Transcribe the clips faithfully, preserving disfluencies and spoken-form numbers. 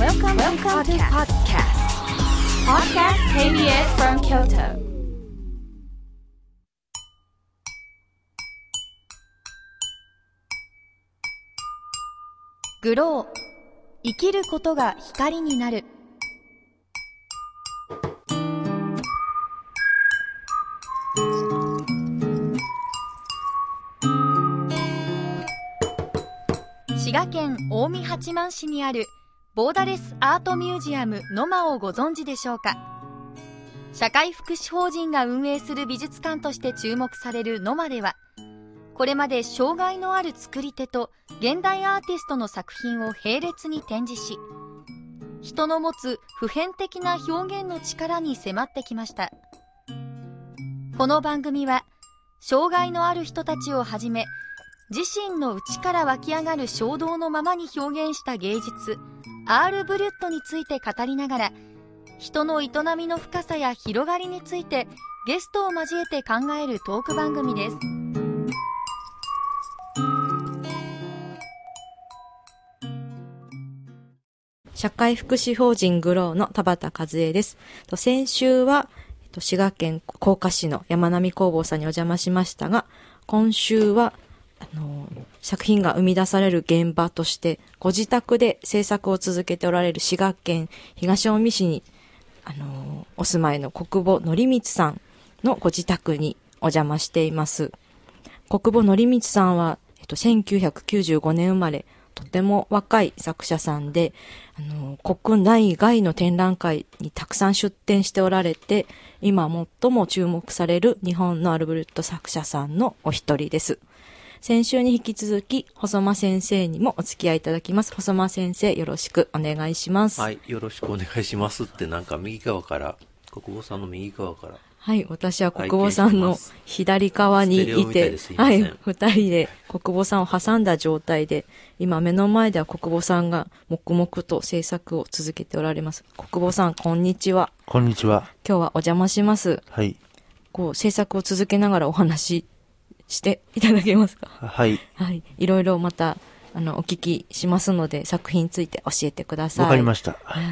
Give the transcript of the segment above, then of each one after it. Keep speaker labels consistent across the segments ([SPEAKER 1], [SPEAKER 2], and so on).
[SPEAKER 1] Welcome, Welcome to podcast. Podcast ケービーエス from Kyoto.
[SPEAKER 2] グロー、生きることが光になる。滋賀県近江八幡市にあるボーダレスアートミュージアムノマをご存知でしょうか。社会福祉法人が運営する美術館として注目されるノマでは、これまで障害のある作り手と現代アーティストの作品を並列に展示し、人の持つ普遍的な表現の力に迫ってきました。この番組は障害のある人たちをはじめ、自身の内から湧き上がる衝動のままに表現した芸術アール・ブリュットについて語りながら、人の営みの深さや広がりについてゲストを交えて考えるトーク番組です。
[SPEAKER 3] 社会福祉法人グローの田畑和恵です。先週は滋賀県甲賀市の山並工房さんにお邪魔しましたが、今週はあの作品が生み出される現場としてご自宅で制作を続けておられる滋賀県東近江市にあのお住まいの国保則光さんのご自宅にお邪魔しています。国保則光さんは、えっと、せんきゅうひゃくきゅうじゅうごねん生まれ、とても若い作者さんで、あの国内外の展覧会にたくさん出展しておられて、今最も注目される日本のアルブルット作者さんのお一人です。先週に引き続き細間先生にもお付き合いいただきます。細間先生、よろしくお願いします。
[SPEAKER 4] はい、よろしくお願いしますって、なんか右側から国保さんの右側から、
[SPEAKER 3] はい、私は国保さんの左側にいて、はい、二人で国保さんを挟んだ状態で、今目の前では国保さんが黙々と制作を続けておられます。国保さん、こんにちは。
[SPEAKER 5] こんにちは。
[SPEAKER 3] 今日はお邪魔します。
[SPEAKER 5] はい。
[SPEAKER 3] こう制作を続けながらお話していただけますか。
[SPEAKER 5] はい。
[SPEAKER 3] はい。いろいろまたあのお聞きしますので、作品について教えてください。
[SPEAKER 5] わかりました。
[SPEAKER 3] はい。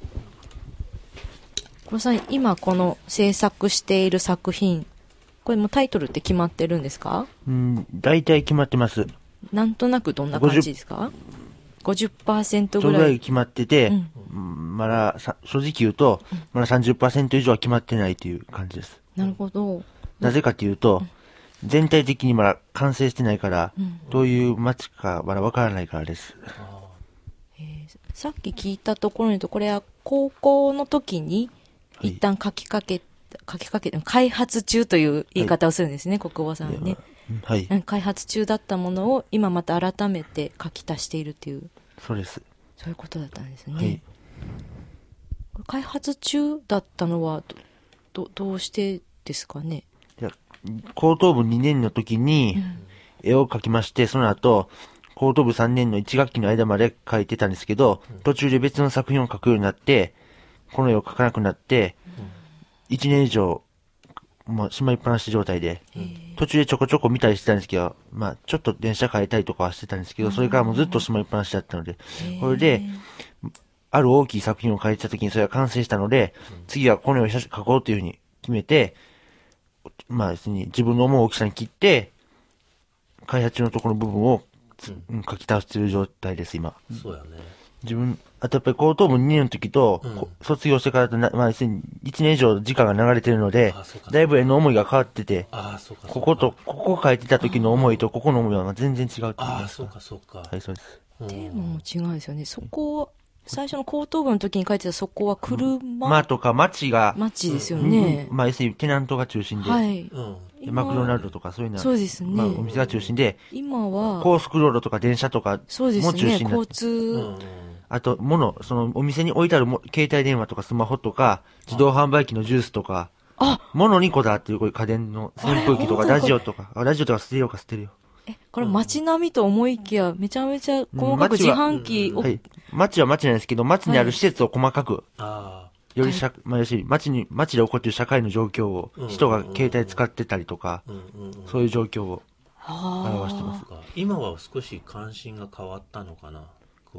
[SPEAKER 3] 国保さん、今この制作している作品、これもタイトルって決まってるんですか？
[SPEAKER 5] うん、大体決まってます。
[SPEAKER 3] なんとなくどんな感じですか？ ごじゅっパーセント ぐらい。
[SPEAKER 5] ぐらい決まってて、
[SPEAKER 3] うん、
[SPEAKER 5] まださ正直言うと、うん、まだ さんじゅっパーセント 以上は決まってないという感じです。
[SPEAKER 3] なるほど。
[SPEAKER 5] なぜかというと、うん、全体的にまだ完成してないから、うん、どういう街かまだわからないからです。
[SPEAKER 3] えー、さっき聞いたところに言うと、これは高校の時に一旦書きかけ、書きかけて、開発中という言い方をするんですね、はい、国保さんね。
[SPEAKER 5] はい。
[SPEAKER 3] 開発中だったものを今また改めて書き足しているっていう。
[SPEAKER 5] そうです。
[SPEAKER 3] そういうことだったんですね。
[SPEAKER 5] はい。
[SPEAKER 3] これ開発中だったのはど、ど、どうしてですかね。
[SPEAKER 5] いや、高等部にねんの時に絵を描きまして、うん、その後、高等部さんねんのいち学期の間まで描いてたんですけど、途中で別の作品を描くようになって、この絵を描かなくなって、いちねん以上、もうしまいっぱなし状態で、途中でちょこちょこ見たりしてたんですけど、まあちょっと電車変えたりとかはしてたんですけど、それからもうずっとしまいっぱなしだったので、これで、ある大きい作品を描いてた時にそれが完成したので、次はこの絵を描こうというふうに決めて、まあ別に自分の思う大きさに切って、開発中のところの部分を、うん、描き倒している状態です、今。
[SPEAKER 4] そうやね。
[SPEAKER 5] 自分、あとやっぱり高等部にねんの時と、うん、卒業してからとな、まあ、いちねん以上時間が流れてるので、だいぶ絵の思いが変わってて、
[SPEAKER 4] あそうかそうか、
[SPEAKER 5] ここと、ここ書いてた時の思いと、ここの思いは全然違うっていう。
[SPEAKER 4] ああ、そうかそうか。
[SPEAKER 5] はい、そうです。
[SPEAKER 3] テーマも違うんですよね。そこは、最初の高等部の時に書いてたそこは車、
[SPEAKER 5] まあとか街が、
[SPEAKER 3] 街ですよね。
[SPEAKER 5] うん、まあ、要するにテナントが中心で、
[SPEAKER 3] はい。
[SPEAKER 5] うん、マクドナルドとかそういうのは、
[SPEAKER 3] そうですね。
[SPEAKER 5] まあ、お店が中心で、
[SPEAKER 3] 今は、
[SPEAKER 5] 高速道路とか電車とかも中心になって、
[SPEAKER 3] そうですね、交通、
[SPEAKER 5] うんあと、物、その、お店に置いてあるも携帯電話とかスマホとか、自動販売機のジュースとか、
[SPEAKER 3] あ
[SPEAKER 5] 物にこだわってるこういう家電の扇風機とか、ラジオとか、ラジオとか捨てようか捨てるよ。
[SPEAKER 3] え、これ街並みと思いきや、めちゃめちゃ細かく自販機を、
[SPEAKER 5] はい。街は街なんですけど、街にある施設を細かく、はい、より社、まあ、要するに街に、街で起こっている社会の状況を、人が携帯使ってたりとか、そういう状況を表してます。
[SPEAKER 4] 今は少し関心が変わったのかな。こう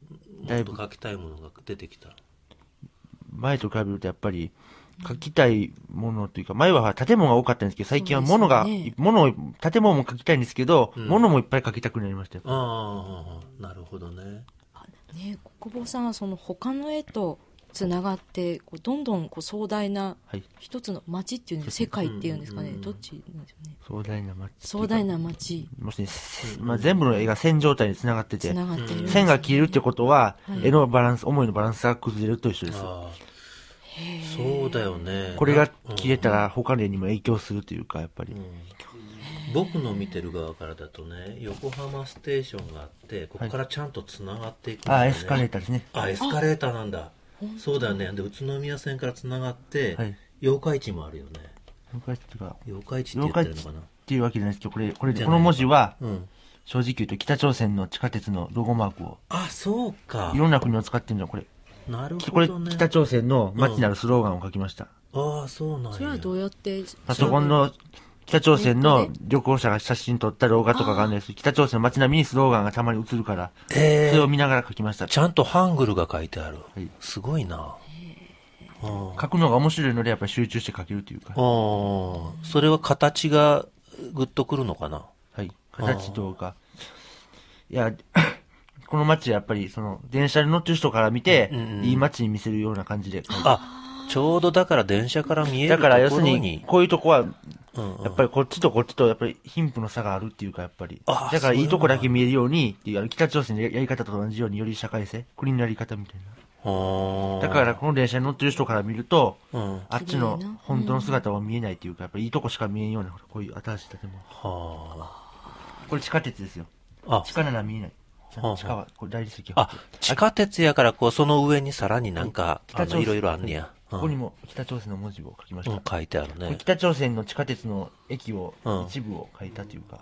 [SPEAKER 4] もっと描きたいものが出てきた。
[SPEAKER 5] 前と比べるとやっぱり、描きたいものというか、前は建物が多かったんですけど、最近は物が、ね、物を、建物も描きたいんですけど、うん、物もいっぱい描きたくなりましたよ。
[SPEAKER 4] ああ、なるほどね。
[SPEAKER 3] ね、国防さんはその他の絵とつながってこうどんどんこう壮大な一つの街っていうんですか、世界っていうんですかね、どっちなんでしょうね。
[SPEAKER 5] 壮大な街。
[SPEAKER 3] 壮大な街。
[SPEAKER 5] もしね、まあ、全部の絵が線状態につながってて、
[SPEAKER 3] つながっているんですね、
[SPEAKER 5] 線が切れるってことは、はい、絵のバランス、思いのバランスが崩れると一緒です。
[SPEAKER 4] そうだよね。
[SPEAKER 5] これが切れたら他の絵にも影響するというか、やっぱり。うん、
[SPEAKER 4] 僕の見てる側からだとね、横浜ステーションがあって、ここからちゃんとつながっていくんだよね。
[SPEAKER 5] あ、エスカレーターですね。
[SPEAKER 4] あ、エスカレーターなんだ。そうだよね。で、宇都宮線からつながって、はい、八日市もあるよね。
[SPEAKER 5] 八日市ってか、
[SPEAKER 4] 八日市って言ってるのかな。
[SPEAKER 5] っていうわけじゃないですけど、これ、これ、この文字は、うん、正直言うと北朝鮮の地下鉄のロゴマークを。
[SPEAKER 4] あ、そうか。
[SPEAKER 5] いろんな国を使ってるの、これ。
[SPEAKER 4] なるほど、ね。
[SPEAKER 5] これ、北朝鮮の街になるスローガンを書きました。
[SPEAKER 4] うん、ああ、そうなんや。
[SPEAKER 3] それはどうやって
[SPEAKER 5] パソコンの北朝鮮の旅行者が写真撮った動画とかがあるんです。北朝鮮の街並みにスローガンがたまに映るから、それを見ながら書きました。
[SPEAKER 4] ちゃんとハングルが書いてある。はい、すごいな。
[SPEAKER 5] 書くのが面白いのでやっぱり集中して書けるというか。
[SPEAKER 4] それは形がグッとくるのかな。
[SPEAKER 5] はい。形とか。いや、この街やっぱりその電車に乗ってる人から見て、うんうん、いい街に見せるような感じで書いて。
[SPEAKER 4] あ、ちょうどだから電車から見えるところに。
[SPEAKER 5] だから要するに、こういうとこは、やっぱりこっちとこっちとやっぱり貧富の差があるっていうかやっぱり。だからいいとこだけ見えるようにっていう、北朝鮮のやり方と同じようにより社会性、国のやり方みたいな。だからこの電車に乗ってる人から見ると、うん、あっちの本当の姿は見えないっていうか、やっぱりいいとこしか見えんような、こういう新しい建物。はあ、これ地下鉄ですよ。あ、地下なら見えない。地下は、これ大理石。
[SPEAKER 4] あ、地下鉄やからこう、その上にさらになんか、あの、いろいろあんねや。
[SPEAKER 5] ここにも北朝鮮の文字を書きました。うん、
[SPEAKER 4] 書いてあるね。
[SPEAKER 5] 北朝鮮の地下鉄の駅を、うん、一部を書いたというか。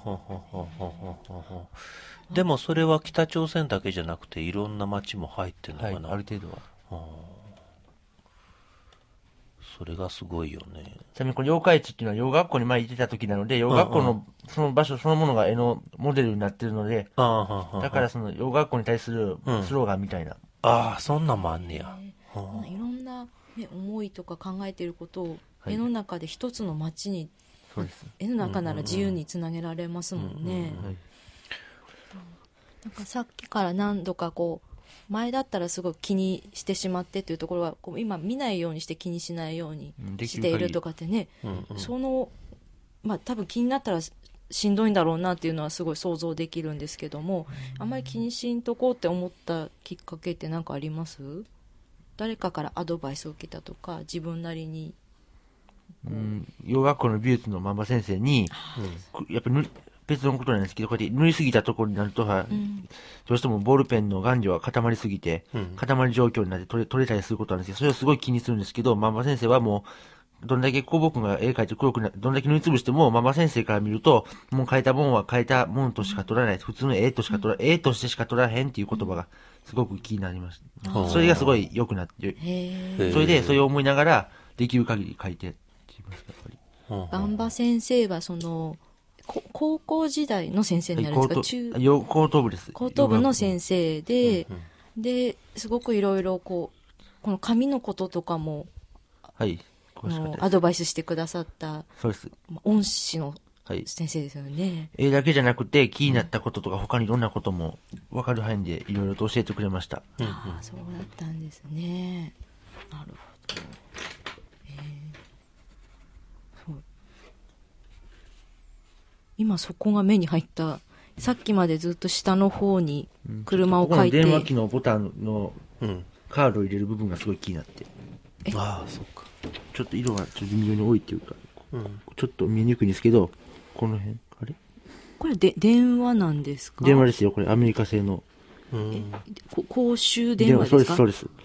[SPEAKER 4] でもそれは北朝鮮だけじゃなくていろんな街も入ってるのかな、
[SPEAKER 5] はい、ある程度は。は
[SPEAKER 4] それがすごいよね。
[SPEAKER 5] ちなみにこの八日市っていうのは洋学校に前行ってた時なので、洋学校のその場所そのものが絵のモデルになってるので、だからその洋学校に対するスローガンみたいな。うん、
[SPEAKER 4] ああ、そんなんもあんねや。
[SPEAKER 3] いろんな、ね、思いとか考えていることを絵の中で一つの街に、はい、絵の中なら自由につなげられますもんね。なんかさっきから何度かこう前だったらすごい気にしてしまってというところはこう今見ないようにして気にしないようにしているとかってね、うんうん、そのまあ多分気になったらしんどいんだろうなっていうのはすごい想像できるんですけども、あんまり気にしんとこうって思ったきっかけって何かあります？誰かからアドバイスを受けたとか自分なりに、
[SPEAKER 5] うん、洋学校の美術のママ先生に、うん、やっぱり別のことなんですけど、こうやって塗りすぎたところになると、うん、どうしてもボールペンの顔料が固まりすぎて、うん、固まり状況になって取れ、取れたりすることなんですけど、それをすごい気にするんですけど、ママ先生はもう、どんだけこう僕が絵描いて黒くな、どんだけ塗りつぶしても、ママ先生から見ると、もう描いたもんは描いたもんとしか取らない。普通の絵としか取ら、絵としてしか取らへんっていう言葉が、すごく気になりました。うん、それがすごい良くなって、それで、それを思いながら、できる限り描いてって言いますか、やっぱ
[SPEAKER 3] り。バンバ先生は、その、高校時代の先生になるんですか？はい、
[SPEAKER 5] 中高等部です。
[SPEAKER 3] 高等部の先生で、うんうん、で、すごくいろいろこう、この紙のこととかも、
[SPEAKER 5] はい、
[SPEAKER 3] アドバイスしてくださった、
[SPEAKER 5] そうです。
[SPEAKER 3] 恩師の先生ですよね。
[SPEAKER 5] 絵だけじゃなくて、気になったこととか、他にいろんなことも分かる範囲でいろいろと教えてくれました。
[SPEAKER 3] うんうん、ああ、そうだったんですね。なるほど。今そこが目に入った。さっきまでずっと下の方に車を書いて、うん、
[SPEAKER 5] ここの電話機のボタンのカードを入れる部分がすごい気になって、
[SPEAKER 4] うん、ああ、そっか。
[SPEAKER 5] ちょっと色がちょっと微妙に多いっていうか、うん、ちょっと見えにくいんですけど、この辺あれ
[SPEAKER 3] これで電話なんですか？
[SPEAKER 5] 電話ですよ、これアメリカ製の、
[SPEAKER 3] うん、え公衆電話ですか？
[SPEAKER 5] そうですそうです。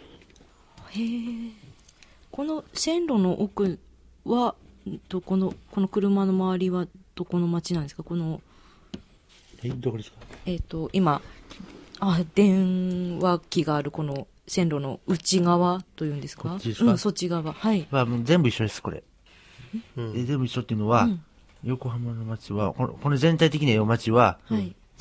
[SPEAKER 3] へえ。この線路の奥はどこのこの車の周りはどこの町なんですか？この
[SPEAKER 5] えどこですか？
[SPEAKER 3] えっ、ー、と今あ電話機があるこの線路の内側というんですか？
[SPEAKER 5] こっちですか？
[SPEAKER 3] うん、そっち側、はい。
[SPEAKER 5] まあ、もう全部一緒ですこれ。え全部一緒っていうのは、うん、横浜の町はこのこの全体的な町は、はい、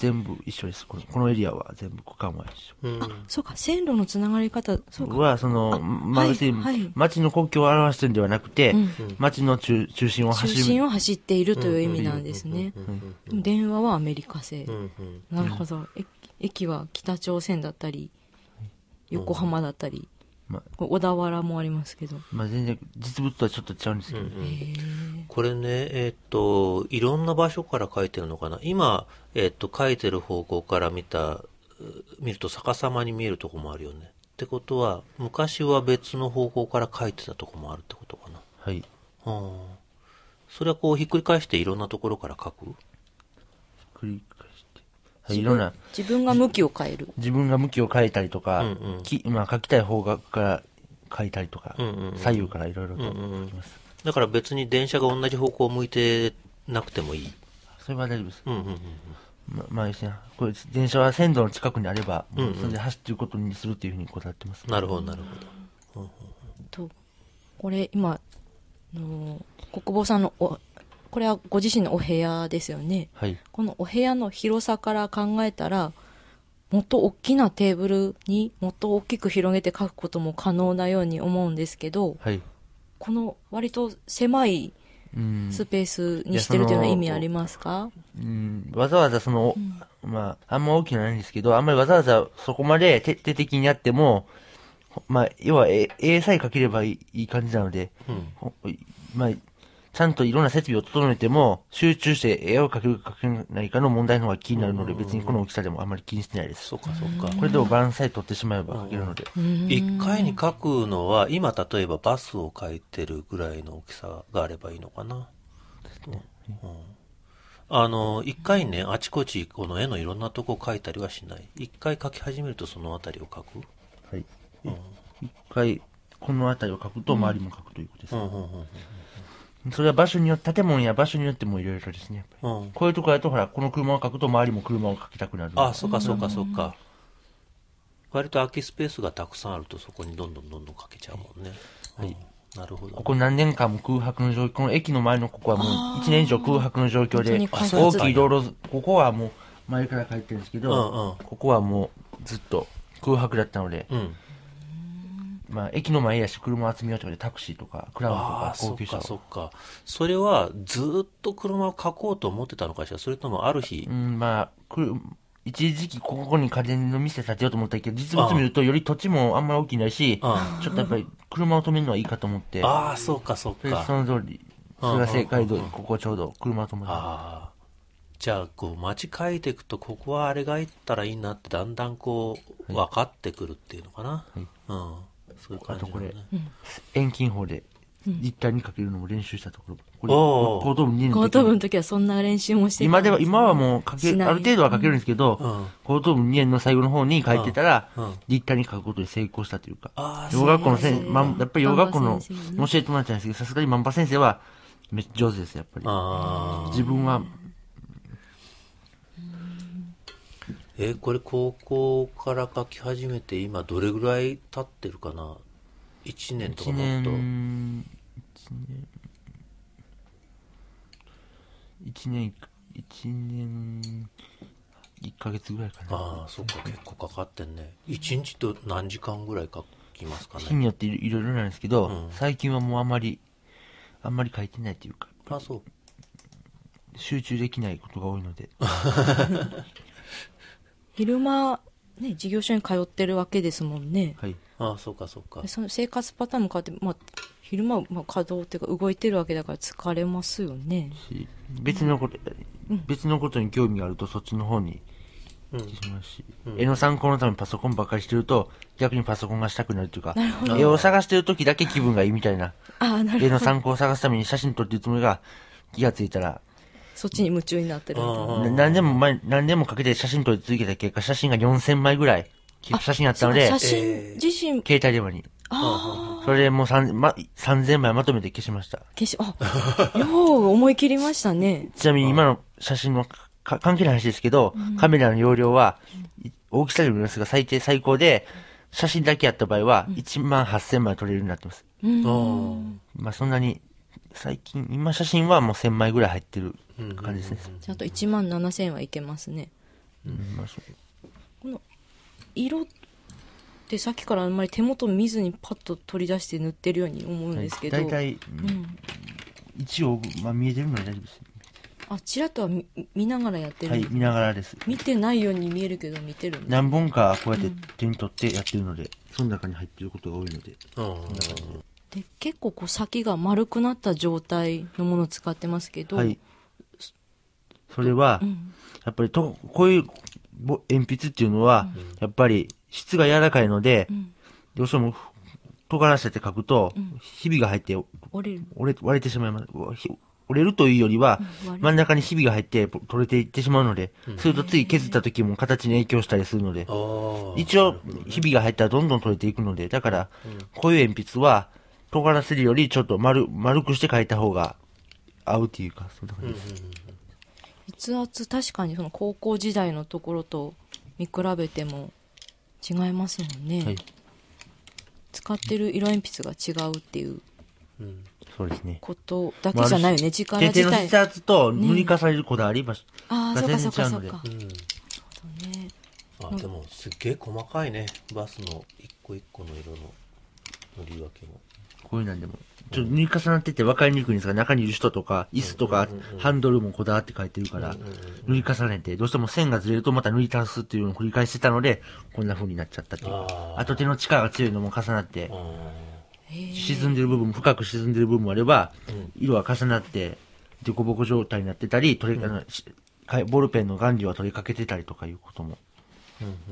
[SPEAKER 5] 全部一緒です。この、このエリアは全部区間は一緒。
[SPEAKER 4] うん。
[SPEAKER 3] あ、そうか、線路のつながり方、そうか。
[SPEAKER 5] は、その、まあ、
[SPEAKER 3] はい
[SPEAKER 5] 別に
[SPEAKER 3] はい
[SPEAKER 5] 町の国境を表してるんではなくて、
[SPEAKER 3] うん
[SPEAKER 5] 町の中中心を
[SPEAKER 3] 中
[SPEAKER 5] 走る。
[SPEAKER 3] 心を走っているという意味なんですね。
[SPEAKER 4] うんうん
[SPEAKER 3] でも電話はアメリカ製。
[SPEAKER 4] うんうん
[SPEAKER 3] なるほど。駅駅は北朝鮮だったり、横浜だったり、
[SPEAKER 5] まあ、
[SPEAKER 3] これ小田原もありますけど。
[SPEAKER 5] まあ、全然実物とはちょっと違うんですけど、
[SPEAKER 4] うんうんこれね、えーっと、いろんな場所から書いてるのかな。今、えーっと、書いてる方向から見た、う見ると逆さまに見えるとこもあるよね。ってことは、昔は別の方向から書いてたとこもあるってことかな。
[SPEAKER 5] はい。
[SPEAKER 4] うん。それはこう、ひっくり返していろんなところから書く？
[SPEAKER 5] 繰り返して。はい、いろんな、
[SPEAKER 3] 自分が向きを変える。
[SPEAKER 5] 自分が向きを変えたりとか、
[SPEAKER 4] うんうん
[SPEAKER 5] きまあ、書きたい方角から書いたりとか、
[SPEAKER 4] うんうんうん
[SPEAKER 5] 左右からいろいろと書
[SPEAKER 4] うんうんうん
[SPEAKER 5] きます。
[SPEAKER 4] だから別に電車が同じ方向を向いてなくてもいい。
[SPEAKER 5] それは大丈夫です。
[SPEAKER 4] うんうんうん
[SPEAKER 5] ままあですね、これ電車は線路の近くにあれば、
[SPEAKER 4] うんうん
[SPEAKER 5] それで走っていることにするっていうふうにこだわってます。
[SPEAKER 4] なるほど、なるほど。
[SPEAKER 3] とこれ今あの国防さんのおこれはご自身のお部屋ですよね。
[SPEAKER 5] はい。
[SPEAKER 3] このお部屋の広さから考えたらもっと大きなテーブルにもっと大きく広げて書くことも可能なように思うんですけど、
[SPEAKER 5] はい。
[SPEAKER 3] この割と狭い
[SPEAKER 5] うん。
[SPEAKER 3] スペースにしてるというのは意味ありますか？
[SPEAKER 5] うん、わざわざその、まあ、あんま大きくないんですけど、あんまりわざわざそこまで徹底的にやっても、まあ、要は絵絵さえ描ければいいいい感じなので、
[SPEAKER 4] うん
[SPEAKER 5] ほまあ、ちゃんといろんな設備を整えても、集中して絵を描けるか描けないかの問題の方が気になるので、別にこの大きさでもあんまり気にしてないです。
[SPEAKER 4] そうか、そうか。
[SPEAKER 5] これでもバランスさえ取ってしまえば描けるので。
[SPEAKER 4] 一回に書くのは、今例えばバスを書いてるぐらいの大きさがあればいいのかな。うんあの、一回ね、あちこちこの絵のいろんなとこ書いたりはしない。一回書き始めるとそのあたりを書く。
[SPEAKER 5] はい。一回、この辺りを描くと周りも描くということです。
[SPEAKER 4] うんうんうん
[SPEAKER 5] それは場所によって、建物や場所によってもいろいろですね。やっぱり
[SPEAKER 4] うん。
[SPEAKER 5] こういうところだと、ほら、この車を描くと周りも車を描きたくなる。
[SPEAKER 4] あ、そうかそうかそうか。割と空きスペースがたくさんあるとそこにどんどんどんどん書けちゃうもんね。
[SPEAKER 5] はい
[SPEAKER 4] うんなるほど。
[SPEAKER 5] ここ何年間も空白の状況、この駅の前のここはもういちねん以上空白の状況で、
[SPEAKER 3] 本当に開発
[SPEAKER 5] 大きい道路、ここはもう前から書いてるんですけど、
[SPEAKER 4] うんうん
[SPEAKER 5] ここはもうずっと空白だったので、
[SPEAKER 4] うん。
[SPEAKER 5] まあ駅の前やし車を集めようとかでタクシーとかクラウンと
[SPEAKER 4] あ
[SPEAKER 5] か
[SPEAKER 4] あ、そっ
[SPEAKER 5] 高級車を。
[SPEAKER 4] かそっか。それはずーっと車を描こうと思ってたのかしら、それともある日
[SPEAKER 5] う。ん、まあ、くる一時期ここに家電の店建てようと思ったけど、実物見るとより土地もあんまり大きいないし、
[SPEAKER 4] あ
[SPEAKER 5] ちょっとやっぱり車を止めるのはいいかと思って、
[SPEAKER 4] ああ、そうかそう
[SPEAKER 5] それで
[SPEAKER 4] か。
[SPEAKER 5] その通り、それが正解通り、
[SPEAKER 4] うんうんうん
[SPEAKER 5] ここちょうど車を止める。
[SPEAKER 4] ああ。じゃあ、こう、街書いていくと、ここはあれがいったらいいなって、だんだんこう、分かってくるっていうのかな。
[SPEAKER 5] はい
[SPEAKER 4] うん。そういう感じだね。
[SPEAKER 5] あとこれ遠近法で立体にかけるのも練習したところ。これ、
[SPEAKER 4] おー
[SPEAKER 5] 高等部にねんの時
[SPEAKER 3] 高等部の時はそんな練習もしてたん
[SPEAKER 5] 今では、
[SPEAKER 3] すね
[SPEAKER 5] 今はもうかけ
[SPEAKER 3] しない
[SPEAKER 5] ある程度はかけるんですけど、
[SPEAKER 4] うん
[SPEAKER 5] 高等部にねんの最後の方に書いてたら、
[SPEAKER 4] うんうん
[SPEAKER 5] 立体に書くことに成功したというか、
[SPEAKER 4] ああ、
[SPEAKER 5] 洋学校の先
[SPEAKER 3] そう
[SPEAKER 5] 生、まんやっぱり洋学校の
[SPEAKER 3] 万葉先生ね
[SPEAKER 5] 教えてもらったんですけど、さすがに万葉先生はめっちゃ上手です、やっぱり。
[SPEAKER 4] ああ。
[SPEAKER 5] 自分は、
[SPEAKER 4] えーこれ高校から書き始めて今どれぐらい経ってるかな ?いち 年とか
[SPEAKER 5] 一
[SPEAKER 4] もっと。
[SPEAKER 5] 年、一年、一年、一年、一ヶ月ぐらいかな。
[SPEAKER 4] ああ、そっか、結構かかってんね。いちにちと何時間ぐらい書きますかね。
[SPEAKER 5] 日によっていろいろなんですけど、
[SPEAKER 4] うん
[SPEAKER 5] 最近はもうあんまり、あんまり書いてないというか、
[SPEAKER 4] あそう。
[SPEAKER 5] 集中できないことが多いので。
[SPEAKER 3] 昼間ね事業所に通ってるわけですもんね。
[SPEAKER 5] はい。
[SPEAKER 4] ああ、そうか、そうか
[SPEAKER 3] で。その生活パターンも変わって、まあ、昼間はまあ稼働っていうか動いてるわけだから疲れますよね。
[SPEAKER 5] し別のこと、別のことに興味があるとそっちの方に
[SPEAKER 4] うん
[SPEAKER 5] 行ってしまうし、
[SPEAKER 4] うん
[SPEAKER 5] 絵の参考のためにパソコンばっかりしてると、逆にパソコンがしたくなるというか、絵を探してる時だけ気分がいいみたいな、
[SPEAKER 3] ああ、なる
[SPEAKER 5] 絵
[SPEAKER 3] ほど。
[SPEAKER 5] の参考を探すために写真撮ってるつもりが、気がついたら、
[SPEAKER 3] そっちに夢中になってるみたいな。
[SPEAKER 4] あ
[SPEAKER 5] な何でも前、何でもかけて写真撮り続けた結果、写真がよんせんまいぐらい、写真あったので
[SPEAKER 3] そうか、写真自身、
[SPEAKER 5] 携帯電話に。
[SPEAKER 3] あ
[SPEAKER 5] それでもう三ま、さんぜんまいまとめて消しました。
[SPEAKER 3] あ、消し、あ、よう思い切りましたね。
[SPEAKER 5] ちなみに今の写真のか関係ない話ですけど、カメラの容量は、い大きさよりもですが最低最高で、写真だけやった場合は、いちまんはっせんまい撮れるようになってます。
[SPEAKER 3] うん。
[SPEAKER 4] あ
[SPEAKER 5] まあそんなに、最近、今写真はもうせんまいぐらい入ってる感じですね。
[SPEAKER 3] ちゃんといちまんななせんはいけますね。
[SPEAKER 5] うんまあ、そう
[SPEAKER 3] この色ってさっきからあんまり手元見ずにパッと取り出して塗ってるように思うんですけど、
[SPEAKER 5] はい、大体、
[SPEAKER 3] うん、
[SPEAKER 5] 一応、まあ、見えてるので大丈夫です。
[SPEAKER 3] あ、ちらっとは 見, 見ながらやってるんですか？
[SPEAKER 5] はい、見ながらです。
[SPEAKER 3] 見てないように見えるけど見てるんです。
[SPEAKER 5] 何本かこうやって手に取ってやってるので、うん、その中に入ってることが多いので。
[SPEAKER 3] で結構こう先が丸くなった状態のものを使ってますけど、
[SPEAKER 5] はい、それは、うん、やっぱりとこういう鉛筆っていうのは、うん、やっぱり質が柔らかいので、うん、どうしても尖らせて書くと、うん、ひびが入って折れる折れ割れてしまいます。折れるというよりは、うん、真ん中にひびが入って取れていってしまうので、うん、すると次削った時も形に影響したりするので、一応ひびが入ったらどんどん取れていくので、だから、うん、こういう鉛筆は尖らせるよりちょっと 丸, 丸くして書いた方が合うっていうか、そんな感じです。
[SPEAKER 3] 筆圧確かにその高校時代のところと見比べても違いますもんね。はい、使ってる色鉛筆が違うっていう。
[SPEAKER 5] うん、そうですね。
[SPEAKER 3] ことだけじゃないよね、力自体。
[SPEAKER 5] 手の筆圧と塗り重ねるこだわりが
[SPEAKER 3] 全然違うので。
[SPEAKER 4] あ、でもすっげえ細かいね、バスの一個一個の色の塗り分けも。
[SPEAKER 5] こういうなんでも、ちょっと塗り重なってて分かりにくいんですが、中にいる人とか、椅子とか、ハンドルもこだわって書いてるから、塗り重ねて、どうしても線がずれるとまた塗り足すっていうのを繰り返してたので、こんな風になっちゃったっていう。あと手の力が強いのも重なって、沈んでる部分、深く沈んでる部分もあれば、色が重なって、凸凹状態になってたり、取れ、うん、ボールペンの顔料は取りかけてたりとかいうことも。うんうんうん、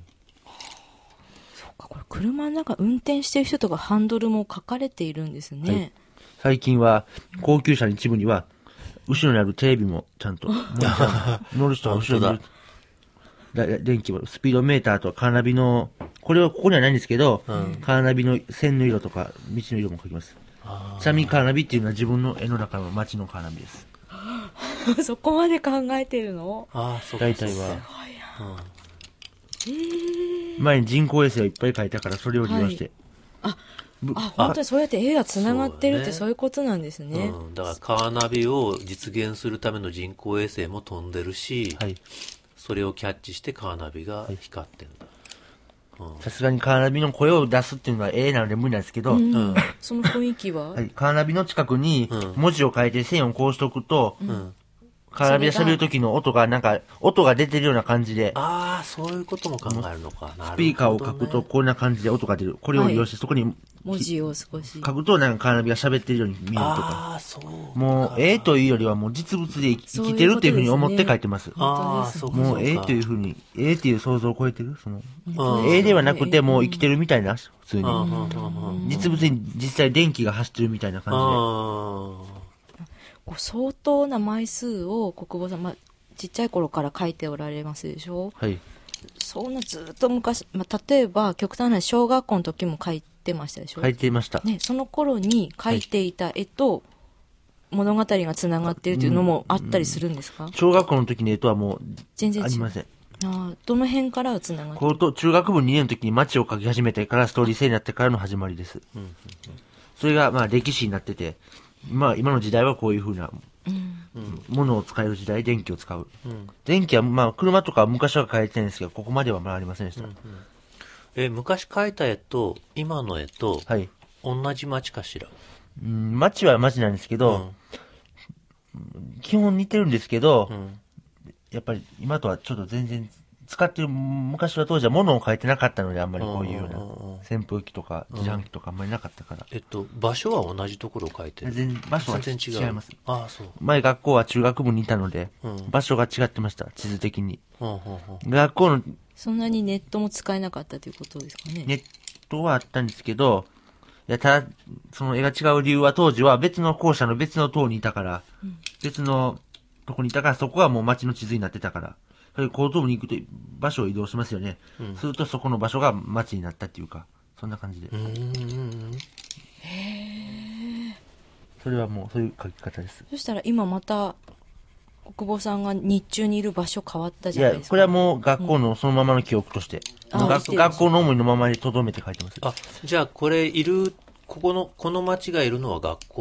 [SPEAKER 3] そうか、これ車の中運転してる人とかハンドルも書かれているんですね。はい、
[SPEAKER 5] 最近は高級車の一部には、後ろにあるテレビもちゃんと、乗る人は後ろにいる。電気はスピードメーターとカーナビの、これはここにはないんですけど、うん、カーナビの線の色とか道の色も書きます。ちなみにカーナビっていうのは自分の絵の中の街のカーナビです。
[SPEAKER 3] そこまで考えてるの？
[SPEAKER 5] ああ、そうか。大体は。すごいな。うん、えー、前に人工衛星をいっぱい書いたからそれを利用して。
[SPEAKER 3] はい、あ、あ、本当にそうやって絵がつながってるってそういうことなんですね。
[SPEAKER 4] うん、だからカーナビを実現するための人工衛星も飛んでるし、はい、それをキャッチしてカーナビが光ってんだ。
[SPEAKER 5] さすがにカーナビの声を出すっていうのはええなので無理なんですけど、うん、
[SPEAKER 3] その雰囲気は、
[SPEAKER 5] はい、カーナビの近くに文字を書いて線をこうしとくと、うん、カーナビが喋る時の音がなんか音が出てるような感じで、
[SPEAKER 4] ああ、そういうことも考えるのか。
[SPEAKER 5] スピーカーを書くとこんな感じで音が出る。これを利用して、はい、そこに
[SPEAKER 3] 文字を少し
[SPEAKER 5] 書くとなんかカーナビが喋ってるように見えるとか。
[SPEAKER 4] ああ、そう
[SPEAKER 5] もうええというよりはもう実物で生きてるっていうふうに思って書いてます。
[SPEAKER 4] ああ、そうか。
[SPEAKER 5] もうええというふうに、ええっていう想像を超えてる。そのええではなくてもう生きてるみたいな、普通に実物に実際電気が走ってるみたいな感じで。
[SPEAKER 3] 相当な枚数を国母さん、まあ、ちっちゃい頃から書いておられますでしょ。はい。そんなずっと昔、まあ、例えば極端な話小学校の時も書いてましたでしょ。
[SPEAKER 5] 書いていました、
[SPEAKER 3] ね、その頃に書いていた絵と物語がつながっているというのもあったりするんですか。
[SPEAKER 5] うんうん、小学校の時の絵とはもう全然ありません。
[SPEAKER 3] あ、どの辺からはつながって
[SPEAKER 5] 高等中学部にねんの時に街を描き始めてからストーリー性になってからの始まりです。うんうんうん、それがまあ歴史になってて、まあ今の時代はこういう風な、うんうん、ものを使える時代、電気を使う。うん、電気はまあ車とか昔は描いてるんですけど、ここまではまあありませんでした。うんうん、
[SPEAKER 4] え、昔描いた絵と今の絵と、はい、同じ街かしら。
[SPEAKER 5] うん、街は街なんですけど、うん、基本似てるんですけど、うん、やっぱり今とはちょっと全然使ってる、昔は当時は物を書いてなかったので、あんまりこういうような扇風機とか自販機とかあんまりなかったから。
[SPEAKER 4] えっと、場所は同じところを書いてる。
[SPEAKER 5] 全然場所は全然違います。
[SPEAKER 4] ああ、そう。
[SPEAKER 5] 前学校は中学部にいたので、うん、場所が違ってました、地図的に。うんうんうん、学校の。
[SPEAKER 3] そんなにネットも使えなかったということですかね。
[SPEAKER 5] ネットはあったんですけど、いや、ただ、その絵が違う理由は当時は別の校舎の別の棟にいたから、うん、別のとこにいたから、そこはもう街の地図になってたから、高等部に行くと場所を移動しますよね。うん、するとそこの場所が街になったっていうか、そんな感じで。うーん、へー。それはもうそういう書き方です。
[SPEAKER 3] そしたら今また、国母さんが日中にいる場所変わったじゃないですか。いや、
[SPEAKER 5] これはもう学校のそのままの記憶として、うん、学, 学校の思いのままに留めて書いてます。
[SPEAKER 4] あ、じゃあこれいる、ここの、この町がいるのは学校。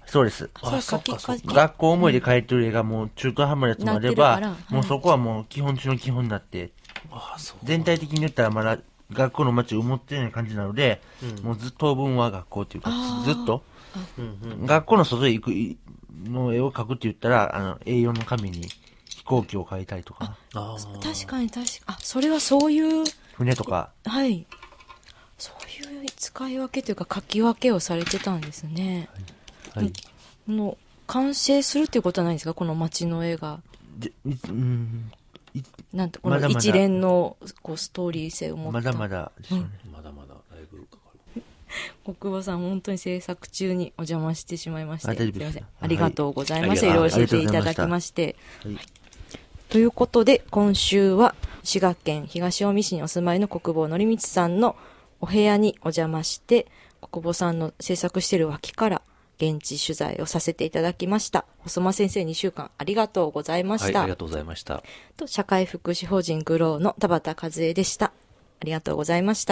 [SPEAKER 5] そうです。
[SPEAKER 3] そう、書き書き。
[SPEAKER 5] 学校思いで書いてる絵がもう中途半端なやつもあれば、はい、もうそこはもう基本中の基本になって、ああそう全体的に言ったらまだ学校の街を思ってない感じなので、うん、もうずっと当分は学校っていうか、ずっと、うんうん、学校の外へ行くの絵を描くって言ったら、あの、エーよん の紙に飛行機を描いたりとか。
[SPEAKER 3] あ確かに確かに。あ、それはそういう。
[SPEAKER 5] 船とか。
[SPEAKER 3] はい。そういう使い分けというか書き分けをされてたんですね。はい。はい、の完成するっていうことはないんですか、この街の絵が。でうんなんてこの一連のこうストーリー性を持った
[SPEAKER 5] まだまだですよね、
[SPEAKER 4] うん、まだまだだいぶかかる。
[SPEAKER 3] 国保さん本当に制作中にお邪魔してしまいまして、すみません、ありがとうございます、はい、いろいろ教えていただきまして、はい、ということで今週は滋賀県東近江市にお住まいの国保則光さんのお部屋にお邪魔して、国保さんの制作している脇から現地取材をさせていただきました。細間先生にしゅうかんありがとうございました。
[SPEAKER 4] はい、ありがとうございました。
[SPEAKER 3] と社会福祉法人グローの田畑和恵でした。ありがとうございました。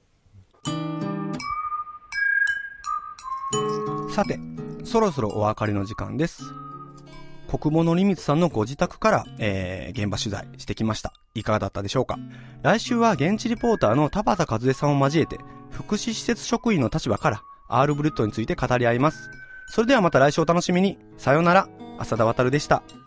[SPEAKER 6] さて、そろそろお別れの時間です。国母のりみつさんのご自宅から、えー、現場取材してきました。いかがだったでしょうか。来週は現地リポーターの田畑和恵さんを交えて、福祉施設職員の立場からアールブルットについて語り合います。それではまた来週お楽しみに。さようなら。浅田渉でした。